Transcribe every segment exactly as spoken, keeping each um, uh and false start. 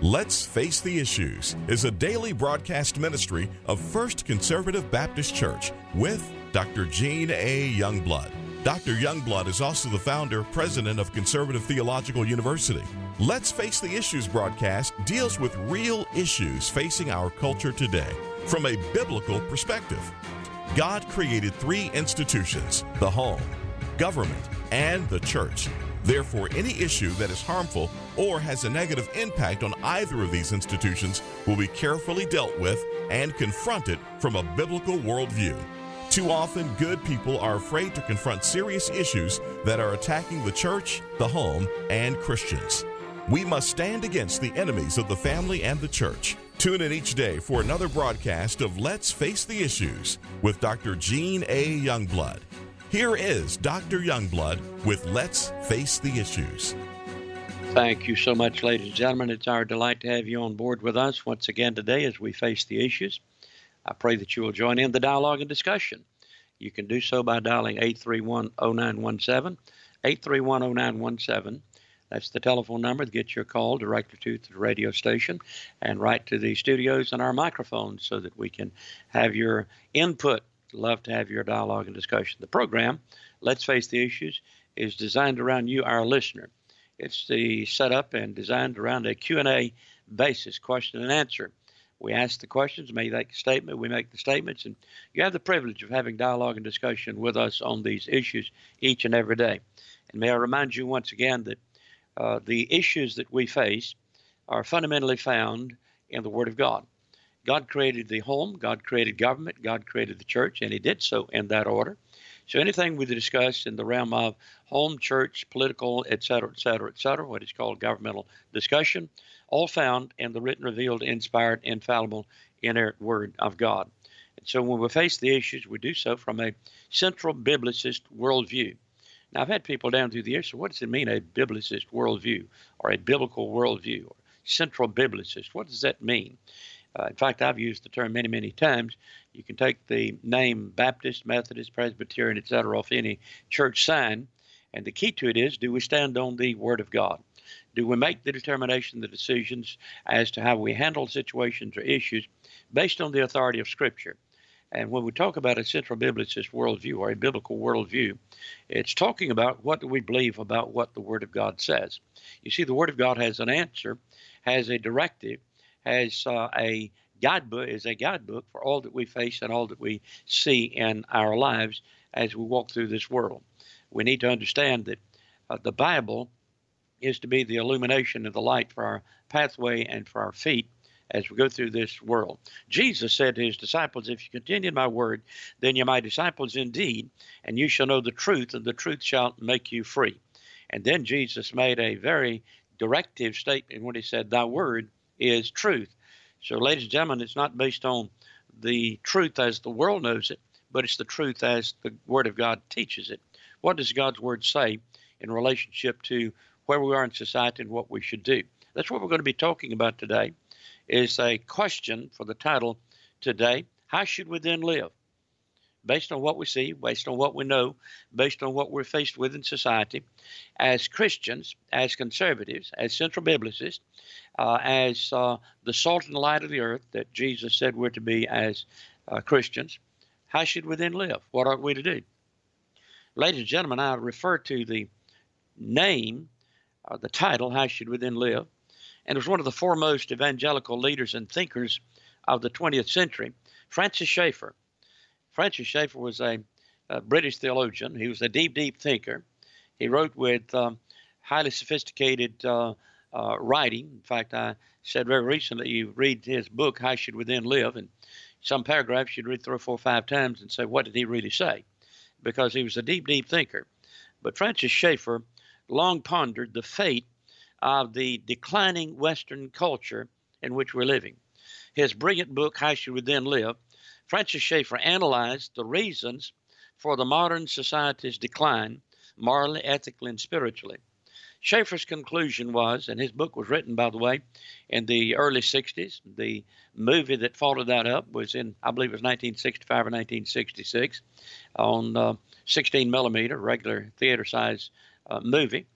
Let's Face the Issues is a daily broadcast ministry of First Conservative Baptist Church with Doctor Gene A. Youngblood. Doctor Youngblood is also the founder, president of Conservative Theological University. Let's Face the Issues broadcast deals with real issues facing our culture today from a biblical perspective. God created three institutions: the home, government, and the church. Therefore, any issue that is harmful or has a negative impact on either of these institutions will be carefully dealt with and confronted from a biblical worldview. Too often, good people are afraid to confront serious issues that are attacking the church, the home, and Christians. We must stand against the enemies of the family and the church. Tune in each day for another broadcast of Let's Face the Issues with Doctor Gene A. Youngblood. Here is Doctor Youngblood with Let's Face the Issues. Thank you so much, ladies and gentlemen. It's our delight to have you on board with us once again today as we face the issues. I pray that you will join in the dialogue and discussion. You can do so by dialing eight three one, oh nine one seven, eight three one, oh nine one seven. That's the telephone number to get your call directly to the radio station and right to the studios and our microphones so that we can have your input. Love to have your dialogue and discussion. The program, Let's Face the Issues, is designed around you, our listener. It's the setup and designed around a Q and A basis, question and answer. We ask the questions, make a statement, we make the statements, and you have the privilege of having dialogue and discussion with us on these issues each and every day. And may I remind you once again that uh, the issues that we face are fundamentally found in the Word of God. God created the home, God created government, God created the church, and he did so in that order. So anything we discuss in the realm of home, church, political, et cetera, et cetera, et cetera, what is called governmental discussion, all found in the written, revealed, inspired, infallible, inerrant Word of God. And so when we face the issues, we do so from a central biblicist worldview. Now, I've had people down through the years, so what does it mean, a biblicist worldview, or a biblical worldview, or central biblicist? What does that mean? Uh, in fact, I've used the term many, many times. You can take the name Baptist, Methodist, Presbyterian, et cetera off any church sign, and the key to it is, do we stand on the Word of God? Do we make the determination, the decisions as to how we handle situations or issues based on the authority of Scripture? And when we talk about a central biblicist worldview or a biblical worldview, it's talking about what do we believe about what the Word of God says. You see, the Word of God has an answer, has a directive, has uh, a guidebook, is a guidebook for all that we face and all that we see in our lives as we walk through this world. We need to understand that uh, the Bible is to be the illumination and the light for our pathway and for our feet as we go through this world. Jesus said to his disciples, if you continue in my word, then you're my disciples indeed, and you shall know the truth, and the truth shall make you free. And then Jesus made a very directive statement when he said, thy word is truth. So, ladies and gentlemen, it's not based on the truth as the world knows it, but it's the truth as the Word of God teaches it. What does God's Word say in relationship to where we are in society and what we should do? That's what we're going to be talking about today, is a question for the title today, how should we then live? Based on what we see, based on what we know, based on what we're faced with in society, as Christians, as conservatives, as central biblicists, uh, as uh, the salt and light of the earth that Jesus said we're to be as uh, Christians, how should we then live? What are we to do? Ladies and gentlemen, I refer to the name, uh, the title, how should we then live? And it was one of the foremost evangelical leaders and thinkers of the twentieth century, Francis Schaeffer. Francis Schaeffer was a, a British theologian. He was a deep, deep thinker. He wrote with um, highly sophisticated uh, uh, writing. In fact, I said very recently, you read his book, How Should We Then Live? And some paragraphs you'd read three or four or five times and say, what did he really say? Because he was a deep, deep thinker. But Francis Schaeffer long pondered the fate of the declining Western culture in which we're living. His brilliant book, How Should We Then Live? Francis Schaeffer analyzed the reasons for the modern society's decline, morally, ethically, and spiritually. Schaeffer's conclusion was, and his book was written, by the way, in the early sixties. The movie that followed that up was in, I believe it was nineteen sixty-five or nineteen sixty-six, on uh, sixteen millimeter, regular theater-size uh, movie.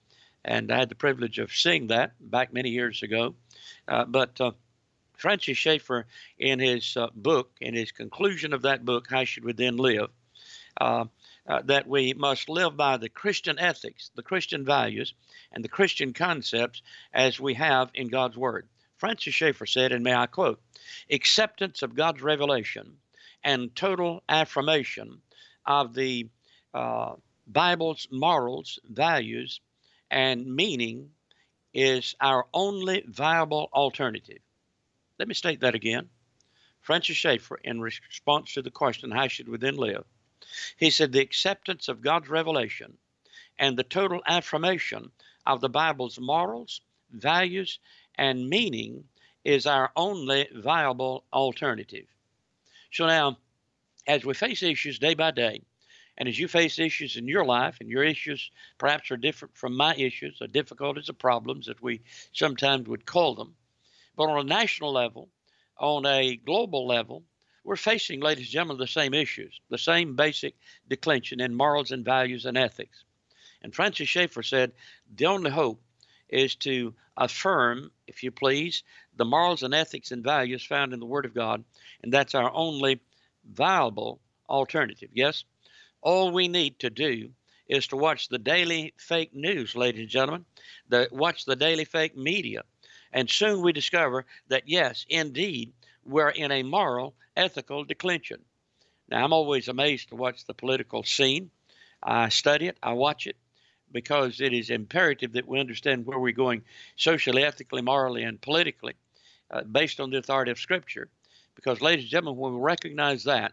and I had the privilege of seeing that back many years ago. Uh, but uh, Francis Schaeffer, in his uh, book, in his conclusion of that book, How Should We Then Live, uh, uh, that we must live by the Christian ethics, the Christian values, and the Christian concepts as we have in God's Word. Francis Schaeffer said, and may I quote, acceptance of God's revelation and total affirmation of the uh, Bible's morals, values, and meaning is our only viable alternative. Let me state that again. Francis Schaeffer, in response to the question, how should we then live? He said, the acceptance of God's revelation and the total affirmation of the Bible's morals, values, and meaning is our only viable alternative. So now, as we face issues day by day, and as you face issues in your life, and your issues perhaps are different from my issues, or difficulties or problems, as we sometimes would call them, but on a national level, on a global level, we're facing, ladies and gentlemen, the same issues, the same basic declension in morals and values and ethics. And Francis Schaeffer said, the only hope is to affirm, if you please, the morals and ethics and values found in the Word of God, and that's our only viable alternative. Yes, all we need to do is to watch the daily fake news, ladies and gentlemen, the, watch the daily fake media, and soon we discover that, yes, indeed, we're in a moral, ethical declension. Now, I'm always amazed to watch the political scene. I study it, I watch it, because it is imperative that we understand where we're going socially, ethically, morally, and politically, uh, based on the authority of Scripture. Because, ladies and gentlemen, when we recognize that,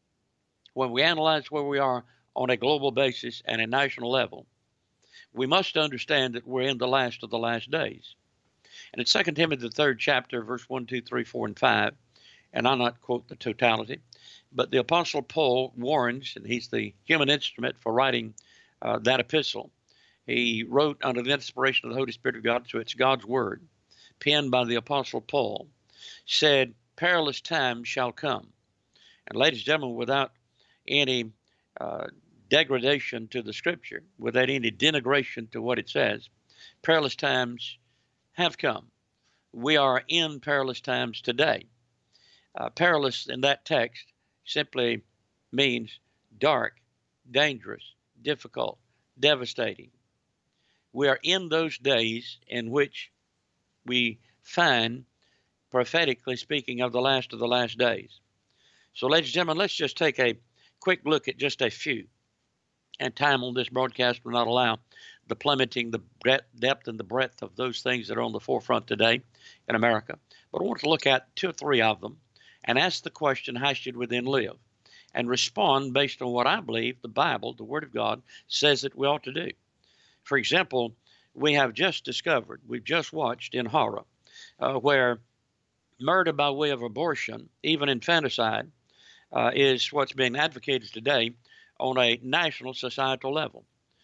when we analyze where we are on a global basis and a national level, we must understand that we're in the last of the last days. And in Second Timothy, the third chapter, verse one, two, three, four, and five, and I'll not quote the totality, but the Apostle Paul warns, and he's the human instrument for writing uh, that epistle. He wrote under the inspiration of the Holy Spirit of God, so it's God's word, penned by the Apostle Paul, said, perilous times shall come. And ladies and gentlemen, without any uh, degradation to the Scripture, without any denigration to what it says, perilous times have come. We are in perilous times today. Uh, perilous in that text simply means dark, dangerous, difficult, devastating. We are in those days in which we find, prophetically speaking, of the last of the last days. So, ladies and gentlemen, let's just take a quick look at just a few. And time on this broadcast will not allow the plummeting, the depth and the breadth of those things that are on the forefront today in America. But I want to look at two or three of them and ask the question, how should we then live? And respond based on what I believe the Bible, the Word of God, says that we ought to do. For example, we have just discovered, we've just watched in horror, uh, where murder by way of abortion, even infanticide, uh, is what's being advocated today on a national societal level.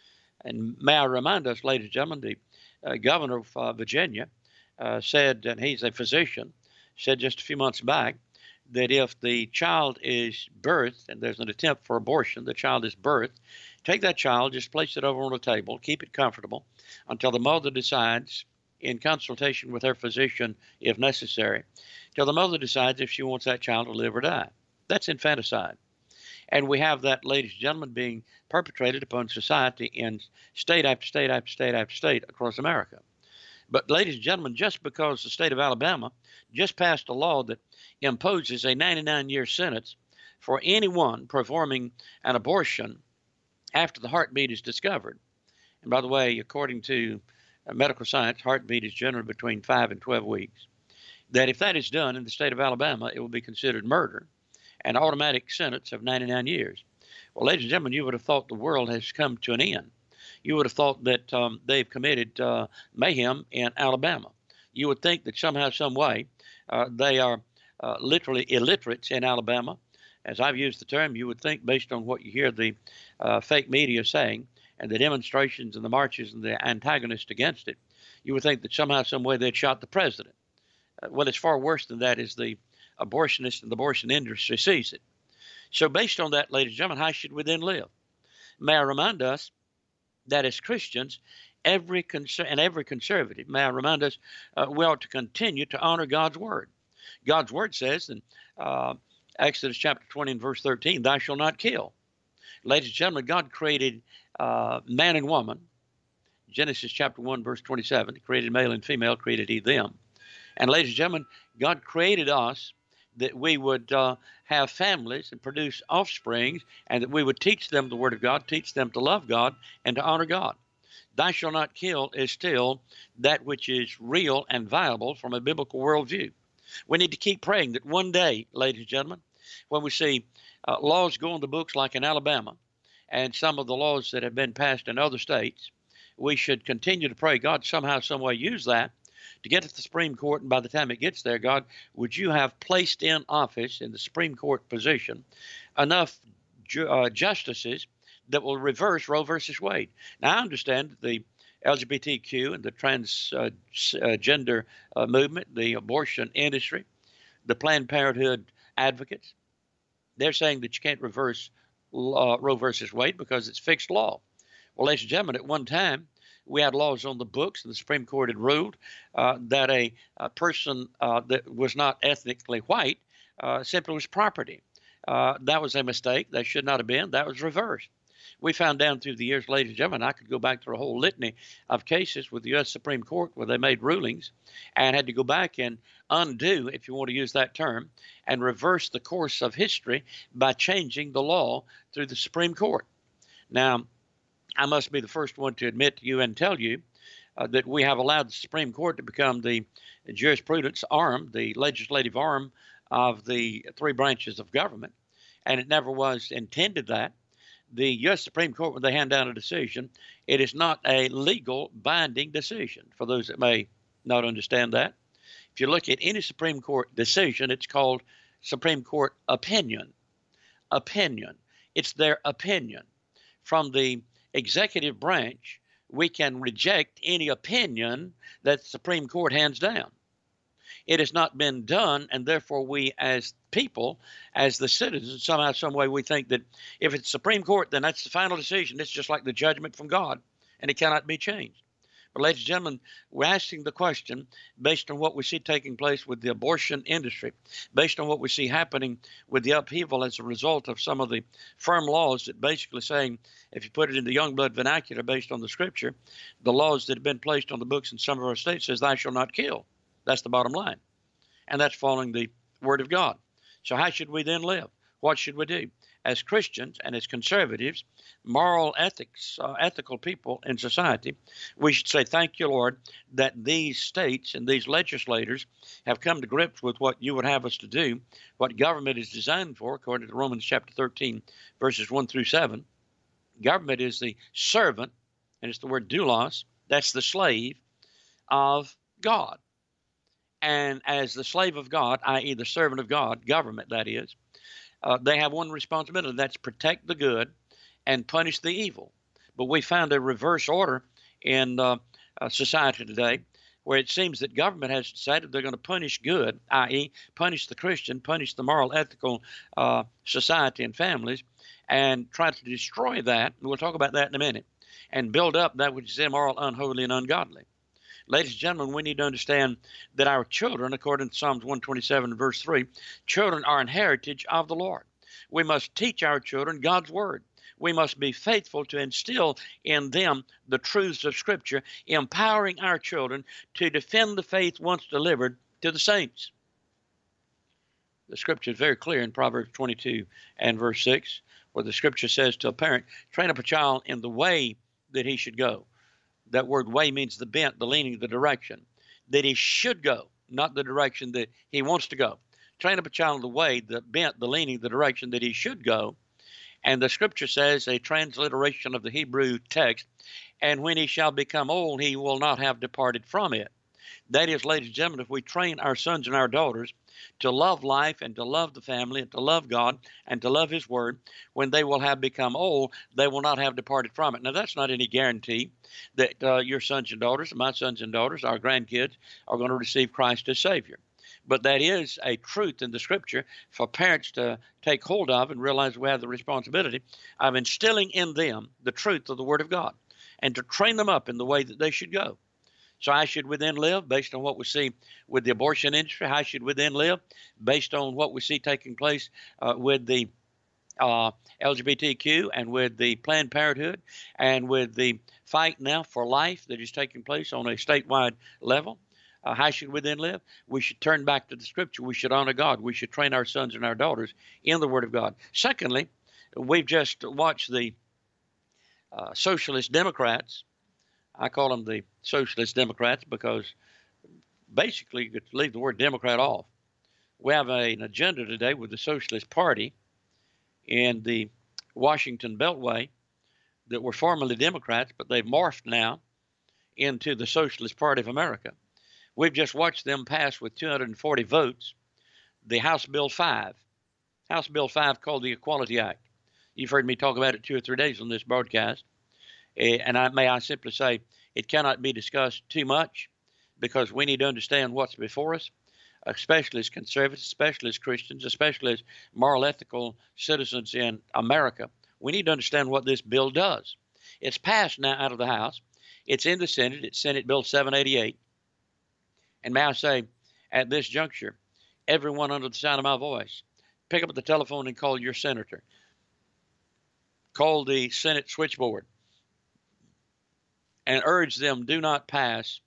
And may I remind us, ladies and gentlemen, the uh, governor of uh, Virginia uh, said, and he's a physician, said just a few months back that if the child is birthed and there's an attempt for abortion, the child is birthed, take that child, just place it over on the table, keep it comfortable until the mother decides, in consultation with her physician if necessary, till the mother decides if she wants that child to live or die. That's infanticide. And we have that, ladies and gentlemen, being perpetrated upon society in state after state after state after state across America. But, ladies and gentlemen, just because the state of Alabama just passed a law that imposes a ninety-nine year sentence for anyone performing an abortion after the heartbeat is discovered. And by the way, according to medical science, heartbeat is generally between five and twelve weeks. That if that is done in the state of Alabama, it will be considered murder, an automatic sentence of ninety-nine years. Well, ladies and gentlemen, you would have thought the world has come to an end. You would have thought that um, they've committed uh, mayhem in Alabama. You would think that somehow, some way, uh, they are uh, literally illiterates in Alabama. As I've used the term, you would think, based on what you hear the uh, fake media saying, and the demonstrations and the marches and the antagonists against it, you would think that somehow, some way, they'd shot the president. Uh, well, it's far worse than that, as the abortionist and the abortion industry sees it. So based on that, ladies and gentlemen, how should we then live? May I remind us that as Christians, every conser- and every conservative, may I remind us, uh, we ought to continue to honor God's word. God's word says in uh, Exodus chapter twenty and verse thirteen, thou shalt not kill. Ladies and gentlemen, God created uh, man and woman. Genesis chapter one, verse twenty-seven, he created male and female, created he them. And ladies and gentlemen, God created us that we would uh, have families and produce offspring, and that we would teach them the word of God, teach them to love God and to honor God. Thou shalt not kill is still that which is real and viable from a biblical worldview. We need to keep praying that one day, ladies and gentlemen, when we see uh, laws go on the books like in Alabama and some of the laws that have been passed in other states, we should continue to pray, God, somehow, some way use that to get to the Supreme Court, and by the time it gets there, God, would you have placed in office in the Supreme Court position enough ju- uh, justices that will reverse Roe versus Wade? Now, I understand that the L G B T Q and the transgender uh, uh, movement, the abortion industry, the Planned Parenthood advocates, they're saying that you can't reverse uh, Roe versus Wade because it's fixed law. Well, ladies and gentlemen, at one time, we had laws on the books, and the Supreme Court had ruled uh, that a, a person uh, that was not ethnically white uh, simply was property. Uh, that was a mistake. That should not have been. That was reversed. We found down through the years, ladies and gentlemen, I could go back to a whole litany of cases with the U S Supreme Court where they made rulings and had to go back and undo, if you want to use that term, and reverse the course of history by changing the law through the Supreme Court. Now, I must be the first one to admit to you and tell you uh, that we have allowed the Supreme Court to become the jurisprudence arm, the legislative arm of the three branches of government, and it never was intended that. The U S Supreme Court, when they hand down a decision, it is not a legal binding decision, for those that may not understand that. If you look at any Supreme Court decision, it's called Supreme Court opinion. Opinion. It's their opinion. From the executive branch, we can reject any opinion that the Supreme Court hands down. It has not been done, and therefore we as people, as the citizens, somehow, some way, we think that if it's Supreme Court, then that's the final decision. It's just like the judgment from God, and it cannot be changed. But ladies and gentlemen, we're asking the question based on what we see taking place with the abortion industry, based on what we see happening with the upheaval as a result of some of the firm laws that basically saying, if you put it in the Youngblood vernacular based on the scripture, the laws that have been placed on the books in some of our states says, thou shalt not kill. That's the bottom line. And that's following the word of God. So how should we then live? What should we do? As Christians and as conservatives, moral ethics, uh, ethical people in society, we should say, thank you, Lord, that these states and these legislators have come to grips with what you would have us to do, what government is designed for, according to Romans chapter thirteen, verses one through seven. Government is the servant, and it's the word doulos, that's the slave of God. And as the slave of God, that is the servant of God, government that is, uh, they have one responsibility, that's protect the good and punish the evil. But we found a reverse order in uh, uh, society today where it seems that government has decided they're going to punish good, that is punish the Christian, punish the moral, ethical uh, society and families, and try to destroy that, and we'll talk about that in a minute, and build up that which is immoral, unholy, and ungodly. Ladies and gentlemen, we need to understand that our children, according to Psalms one twenty-seven, verse three, children are an heritage of the Lord. We must teach our children God's word. We must be faithful to instill in them the truths of Scripture, empowering our children to defend the faith once delivered to the saints. The Scripture is very clear in Proverbs twenty-two and verse six, where the Scripture says to a parent, train up a child in the way that he should go. That word way means the bent, the leaning, the direction that he should go, not the direction that he wants to go. Train up a child in the way, the bent, the leaning, the direction that he should go. And the Scripture says, a transliteration of the Hebrew text, and when he shall become old, he will not have departed from it. That is, ladies and gentlemen, if we train our sons and our daughters to love life and to love the family and to love God and to love His Word, when they will have become old, they will not have departed from it. Now, that's not any guarantee that uh, your sons and daughters, my sons and daughters, our grandkids, are going to receive Christ as Savior. But that is a truth in the Scripture for parents to take hold of and realize we have the responsibility of instilling in them the truth of the Word of God. and to train them up in the way that they should go. So how should we then live based on what we see with the abortion industry? How should we then live based on what we see taking place uh, with the uh, L G B T Q and with the Planned Parenthood and with the fight now for life that is taking place on a statewide level? Uh, how should we then live? We should turn back to the Scripture. We should honor God. We should train our sons and our daughters in the Word of God. Secondly, we've just watched the uh, Socialist Democrats. I call them the Socialist Democrats because basically you could leave the word Democrat off. We have a, an agenda today with the Socialist Party in the Washington Beltway that were formerly Democrats, but they've morphed now into the Socialist Party of America. We've just watched them pass with two hundred forty votes the House Bill five, House Bill five called the Equality Act. You've heard me talk about it two or three days on this broadcast. And I, may I simply say, it cannot be discussed too much because we need to understand what's before us, especially as conservatives, especially as Christians, especially as moral, ethical citizens in America. We need to understand what this bill does. It's passed now out of the House. It's in the Senate. It's Senate Bill seven eighty-eight. And may I say, at this juncture, everyone under the sound of my voice, pick up the telephone and call your senator. Call the Senate switchboard and urge them do not pass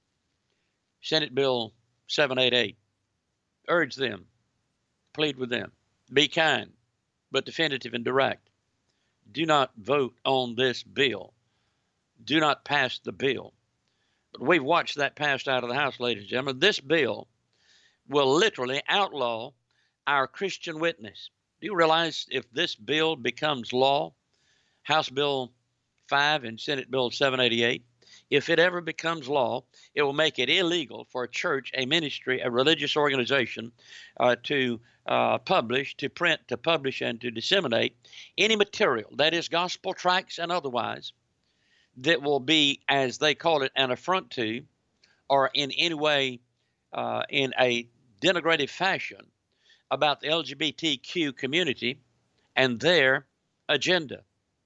Senate Bill seven eighty-eight. Urge them, plead with them, be kind, but definitive and direct. Do not vote on this bill. Do not pass the bill. But we've watched that passed out of the House, ladies and gentlemen. This bill will literally outlaw our Christian witness. Do you realize if this bill becomes law, House Bill five and Senate Bill seven eighty-eight, if it ever becomes law, it will make it illegal for a church, a ministry, a religious organization uh, to uh, publish, to print, to publish, and to disseminate any material, that is gospel tracts and otherwise, that will be, as they call it, an affront to, or in any way, uh, in a denigrative fashion about the L G B T Q community and their agenda.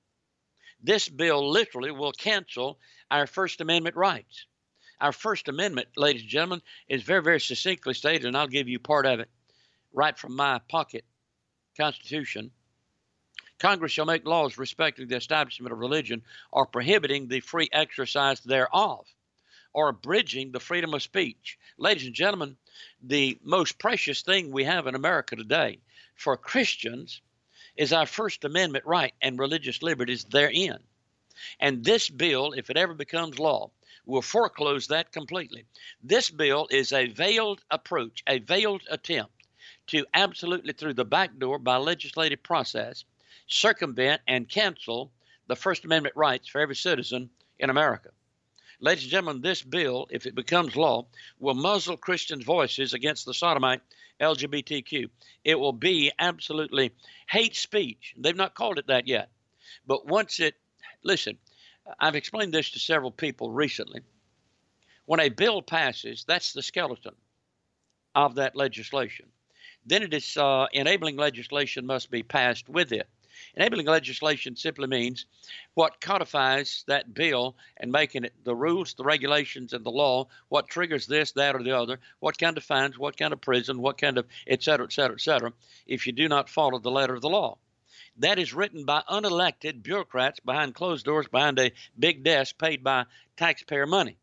This bill literally will cancel our First Amendment rights. Our First Amendment, ladies and gentlemen, is very, very succinctly stated, and I'll give you part of it right from my pocket Constitution. Congress shall make laws respecting the establishment of religion or prohibiting the free exercise thereof or abridging the freedom of speech. Ladies and gentlemen, the most precious thing we have in America today for Christians is our First Amendment right and religious liberties therein. And this bill, if it ever becomes law, will foreclose that completely. This bill is a veiled approach, a veiled attempt to absolutely through the back door by legislative process circumvent and cancel the First Amendment rights for every citizen in America. Ladies and gentlemen, this bill, if it becomes law, will muzzle Christians' voices against the sodomite L G B T Q. It will be absolutely hate speech. They've not called it that yet. But once it, listen, I've explained this to several people recently. When a bill passes, that's the skeleton of that legislation. Then it is uh, enabling legislation must be passed with it. Enabling legislation simply means what codifies that bill and making it the rules, the regulations, and the law, what triggers this, that, or the other, what kind of fines, what kind of prison, what kind of et cetera, et cetera, et cetera, if you do not follow the letter of the law. That is written by unelected bureaucrats behind closed doors, behind a big desk paid by taxpayer money.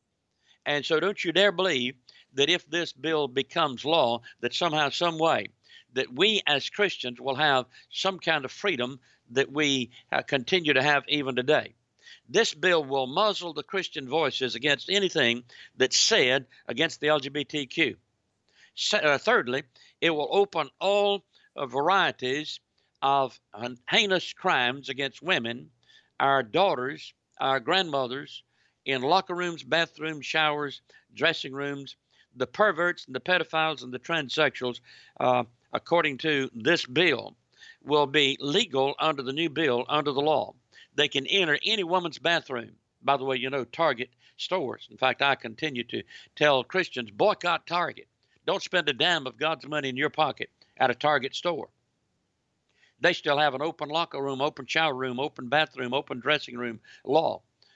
And so don't you dare believe that if this bill becomes law, that somehow, some way, that we as Christians will have some kind of freedom that we uh, continue to have even today. This bill will muzzle the Christian voices against anything that's said against the L G B T Q. So, uh, thirdly, it will open all uh, varieties of uh, heinous crimes against women, our daughters, our grandmothers, in locker rooms, bathrooms, showers, dressing rooms. The perverts and the pedophiles and the transsexuals, uh, according to this bill, will be legal under the new bill, under the law. They can enter any woman's bathroom. By the way, you know, Target stores. In fact, I continue to tell Christians, boycott Target. Don't spend a dime of God's money in your pocket at a Target store. They still have an open locker room, open shower room, open bathroom, open dressing room law.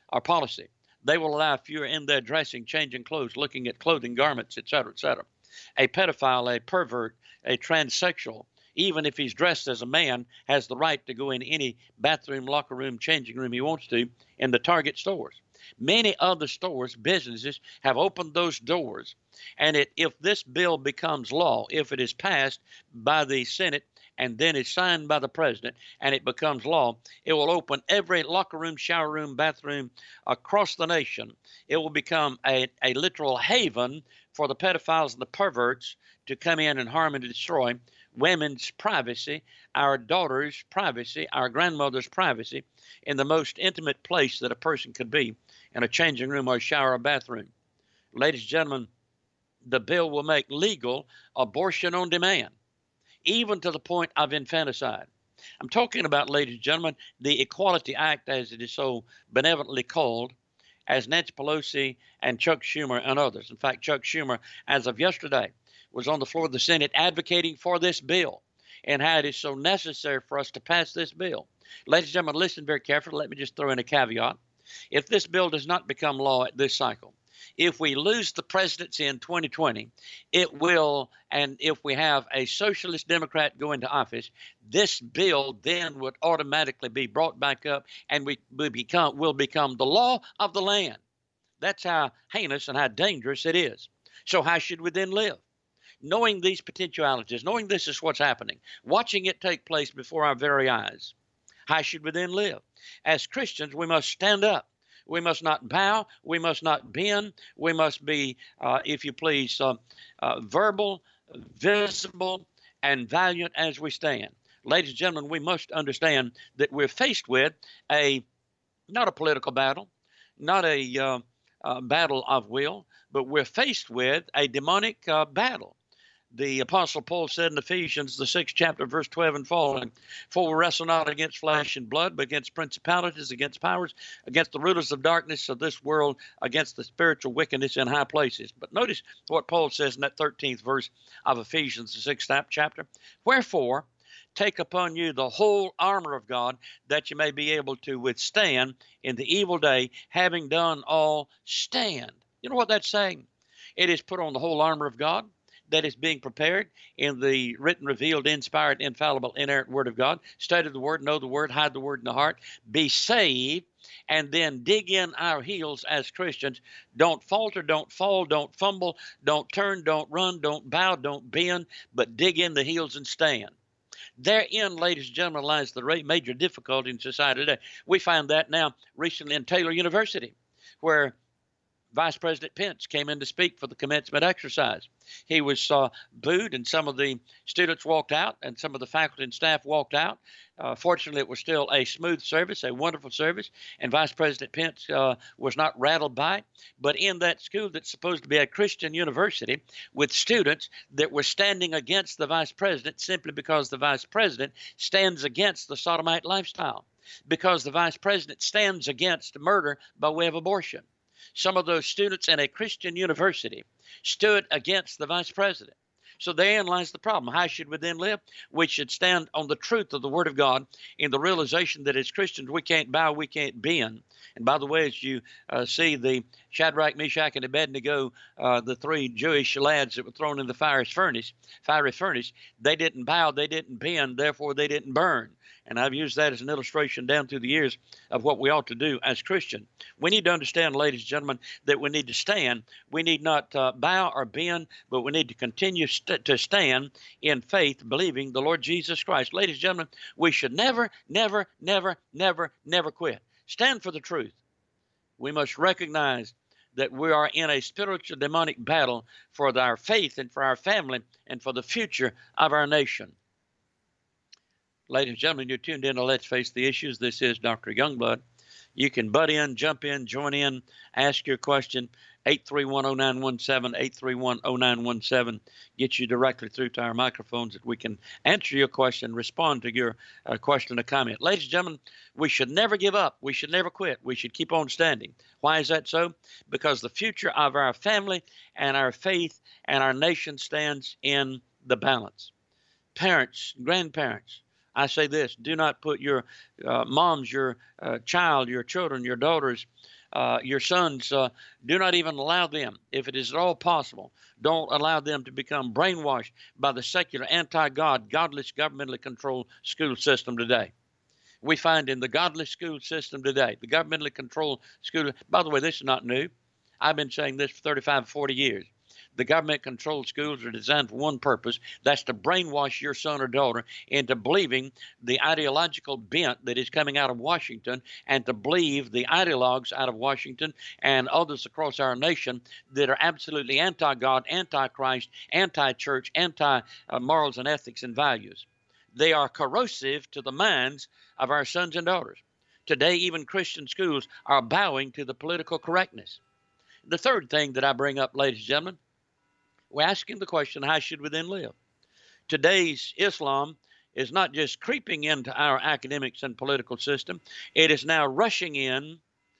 or policy. They will allow if you're in there dressing, changing clothes, looking at clothing, garments, et cetera, et cetera. A pedophile, a pervert, a transsexual, even if he's dressed as a man, has the right to go in any bathroom, locker room, changing room he wants to in the Target stores. Many other stores, businesses have opened those doors. And it, if this bill becomes law, if it is passed by the Senate and then is signed by the president and it becomes law, it will open every locker room, shower room, bathroom across the nation. It will become a, a literal haven for the pedophiles and the perverts to come in and harm and destroy women's privacy, our daughters' privacy, our grandmother's privacy in the most intimate place that a person could be, in a changing room or a shower or bathroom. Ladies and gentlemen, the bill will make legal abortion on demand, even to the point of infanticide. I'm talking about, ladies and gentlemen, the Equality Act, as it is so benevolently called, as Nancy Pelosi and Chuck Schumer and others. In fact, Chuck Schumer, as of yesterday, was on the floor of the Senate advocating for this bill and how it is so necessary for us to pass this bill. Ladies and gentlemen, listen very carefully. Let me just throw in a caveat. If this bill does not become law at this cycle, if we lose the presidency in twenty twenty, it will, and if we have a socialist Democrat go into office, this bill then would automatically be brought back up and we will become, will become the law of the land. That's how heinous and how dangerous it is. So how should we then live? Knowing these potentialities, knowing this is what's happening, watching it take place before our very eyes, how should we then live? As Christians, we must stand up. We must not bow. We must not bend. We must be, uh, if you please, uh, uh, verbal, visible, and valiant as we stand. Ladies and gentlemen, we must understand that we're faced with a, not a political battle, not a uh, uh, battle of will, but we're faced with a demonic uh, battle. The Apostle Paul said in Ephesians, the sixth chapter, verse twelve and following, for we wrestle not against flesh and blood, but against principalities, against powers, against the rulers of darkness of this world, against the spiritual wickedness in high places. But notice what Paul says in that thirteenth verse of Ephesians, the sixth chapter. Wherefore, take upon you the whole armor of God, that you may be able to withstand in the evil day, having done all, stand. You know what that's saying? It is put on the whole armor of God that is being prepared in the written, revealed, inspired, infallible, inerrant Word of God. Study the Word, know the Word, hide the Word in the heart, be saved, and then dig in our heels as Christians. Don't falter, don't fall, don't fumble, don't turn, don't run, don't bow, don't bend, but dig in the heels and stand. Therein, ladies and gentlemen, lies the major difficulty in society today. We find that now recently in Taylor University, where Vice President Pence came in to speak for the commencement exercise. He was uh, booed, and some of the students walked out, and some of the faculty and staff walked out. Uh, fortunately, it was still a smooth service, a wonderful service, and Vice President Pence uh, was not rattled by it. But in that school that's supposed to be a Christian university, with students that were standing against the Vice President simply because the Vice President stands against the sodomite lifestyle, because the Vice President stands against murder by way of abortion. Some of those students in a Christian university stood against the Vice President. So therein lies the problem. How should we then live? We should stand on the truth of the Word of God in the realization that as Christians we can't bow, we can't bend. And by the way, as you uh, see the Shadrach, Meshach, and Abednego, uh, the three Jewish lads that were thrown in the fiery furnace, fiery furnace, they didn't bow, they didn't bend, therefore they didn't burn. And I've used that as an illustration down through the years of what we ought to do as Christians. We need to understand, ladies and gentlemen, that we need to stand. We need not uh, bow or bend, but we need to continue st- to stand in faith, believing the Lord Jesus Christ. Ladies and gentlemen, we should never, never, never, never, never quit. Stand for the truth. We must recognize that we are in a spiritual demonic battle for our faith and for our family and for the future of our nation. Ladies and gentlemen, you're tuned in to Let's Face the Issues. This is Doctor Youngblood. You can butt in, jump in, join in, ask your question. eight three one, oh nine one seven, eight three one, oh nine one seven. Get you directly through to our microphones that we can answer your question, respond to your uh, question or comment. Ladies and gentlemen, we should never give up. We should never quit. We should keep on standing. Why is that so? Because the future of our family and our faith and our nation stands in the balance. Parents, grandparents, I say this, do not put your uh, moms, your uh, child, your children, your daughters uh, your sons, uh, do not even allow them, if it is at all possible, don't allow them to become brainwashed by the secular, anti-God, godless, governmentally controlled school system today. We find in the godless school system today, the governmentally controlled school, by the way, this is not new. I've been saying this for thirty-five, forty years. The government-controlled schools are designed for one purpose. That's to brainwash your son or daughter into believing the ideological bent that is coming out of Washington, and to believe the ideologues out of Washington and others across our nation that are absolutely anti-God, anti-Christ, anti-church, anti-morals and ethics and values. They are corrosive to the minds of our sons and daughters. Today, even Christian schools are bowing to the political correctness. The third thing that I bring up, ladies and gentlemen, we're asking the question, how should we then live? Today's Islam is not just creeping into our academics and political system. It is now rushing in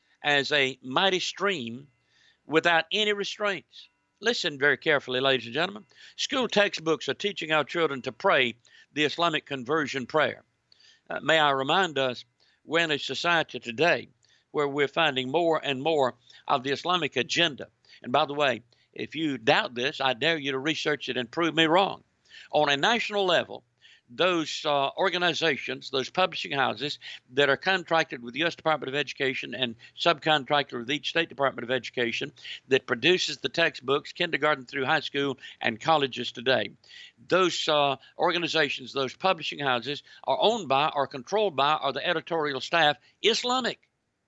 as a mighty stream without any restraints. Listen very carefully, ladies and gentlemen. School textbooks are teaching our children to pray the Islamic conversion prayer. Uh, may I remind us, we're in a society today where we're finding more and more of the Islamic agenda. And by the way, if you doubt this, I dare you to research it and prove me wrong. On a national level, those uh, organizations, those publishing houses that are contracted with the U S Department of Education and subcontracted with each State Department of Education that produces the textbooks, kindergarten through high school and colleges today, those uh, organizations, those publishing houses are owned by or controlled by, or the editorial staff, Islamic.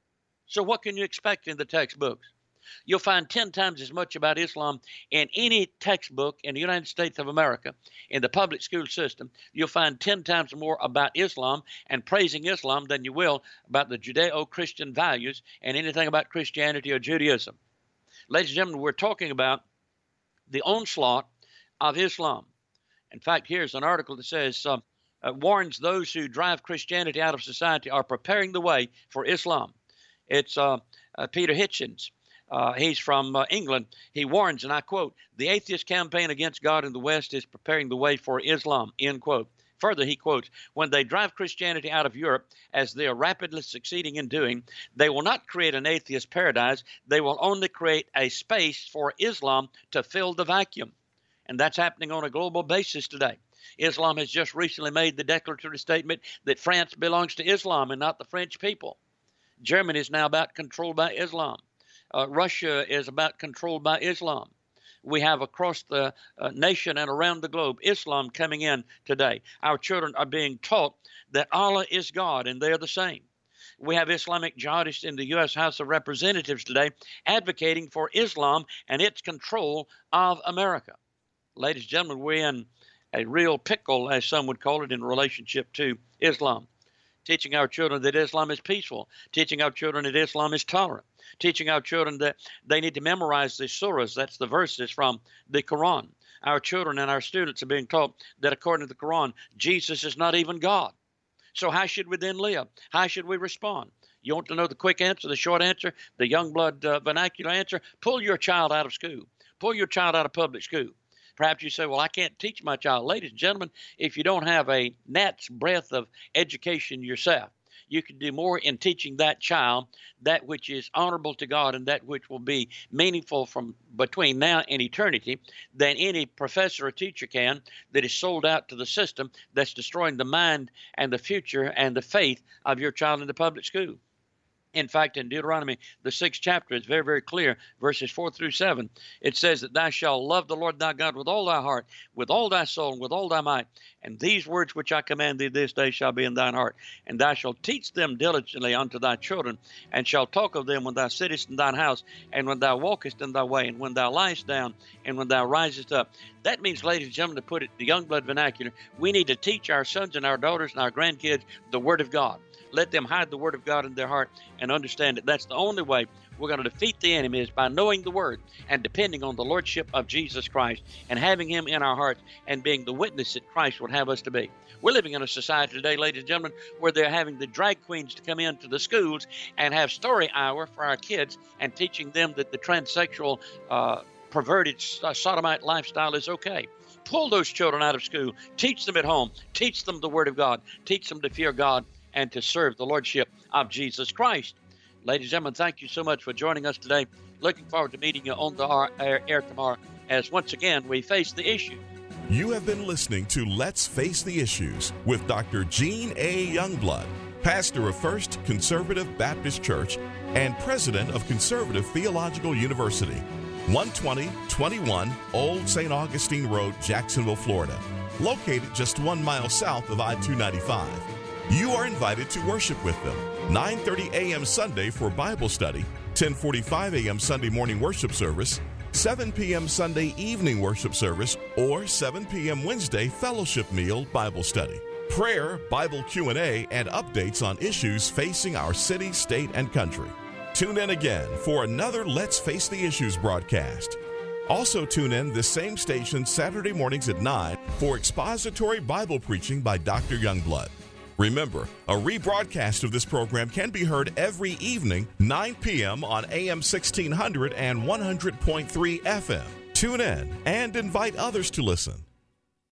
So what can you expect in the textbooks? You'll find ten times as much about Islam in any textbook in the United States of America, in the public school system. You'll find ten times more about Islam and praising Islam than you will about the Judeo-Christian values and anything about Christianity or Judaism. Ladies and gentlemen, we're talking about the onslaught of Islam. In fact, here's an article that says, uh, uh, warns those who drive Christianity out of society are preparing the way for Islam. It's uh, uh, Peter Hitchens. Uh, he's from uh, England. He warns, and I quote, "The atheist campaign against God in the West is preparing the way for Islam," end quote. Further, he quotes, "When they drive Christianity out of Europe, as they are rapidly succeeding in doing, they will not create an atheist paradise. They will only create a space for Islam to fill the vacuum." And that's happening on a global basis today. Islam has just recently made the declaratory statement that France belongs to Islam and not the French people. Germany is now about controlled by Islam. Uh, Russia is about controlled by Islam. We have across the uh, nation and around the globe Islam coming in today. Our children are being taught that Allah is God and they're the same. We have Islamic jihadists in the U S House of Representatives today advocating for Islam and its control of America. Ladies and gentlemen, we're in a real pickle, as some would call it, in relationship to Islam. Teaching our children that Islam is peaceful, teaching our children that Islam is tolerant, teaching our children that they need to memorize the surahs, that's the verses from the Quran. Our children and our students are being taught that according to the Quran, Jesus is not even God. So how should we then live? How should we respond? You want to know the quick answer, the short answer, the Youngblood uh, vernacular answer? Pull your child out of school. Pull your child out of public school. Perhaps you say, well, I can't teach my child. Ladies and gentlemen, if you don't have a gnat's breadth of education yourself, you can do more in teaching that child that which is honorable to God and that which will be meaningful from between now and eternity than any professor or teacher can that is sold out to the system that's destroying the mind and the future and the faith of your child in the public school. In fact, in Deuteronomy, the sixth chapter, it's very, very clear, verses four through seven. It says that thou shalt love the Lord thy God with all thy heart, with all thy soul, and with all thy might. And these words which I command thee this day shall be in thine heart. And thou shalt teach them diligently unto thy children, and shalt talk of them when thou sittest in thine house, and when thou walkest in thy way, and when thou liest down, and when thou risest up. That means, ladies and gentlemen, to put it the Youngblood vernacular, we need to teach our sons and our daughters and our grandkids the Word of God. Let them hide the Word of God in their heart and understand that that's the only way we're going to defeat the enemy is by knowing the Word and depending on the Lordship of Jesus Christ and having Him in our hearts and being the witness that Christ would have us to be. We're living in a society today, ladies and gentlemen, where they're having the drag queens to come into the schools and have story hour for our kids and teaching them that the transsexual, uh, perverted uh, sodomite lifestyle is okay. Pull those children out of school. Teach them at home. Teach them the Word of God. Teach them to fear God and to serve the Lordship of Jesus Christ. Ladies and gentlemen, thank you so much for joining us today. Looking forward to meeting you on the air, air tomorrow as once again we face the issue. You have been listening to Let's Face the Issues with Doctor Gene A. Youngblood, pastor of First Conservative Baptist Church and president of Conservative Theological University, one twenty twenty-one Old Saint Augustine Road, Jacksonville, Florida, located just one mile south of I two ninety-five. You are invited to worship with them, nine thirty a.m. Sunday for Bible study, ten forty-five a.m. Sunday morning worship service, seven p.m. Sunday evening worship service, or seven p.m. Wednesday fellowship meal Bible study, prayer, Bible Q and A, and updates on issues facing our city, state, and country. Tune in again for another Let's Face the Issues broadcast. Also tune in this same station Saturday mornings at nine for expository Bible preaching by Doctor Youngblood. Remember, a rebroadcast of this program can be heard every evening, nine p.m. on A M sixteen hundred and one hundred point three F M. Tune in and invite others to listen.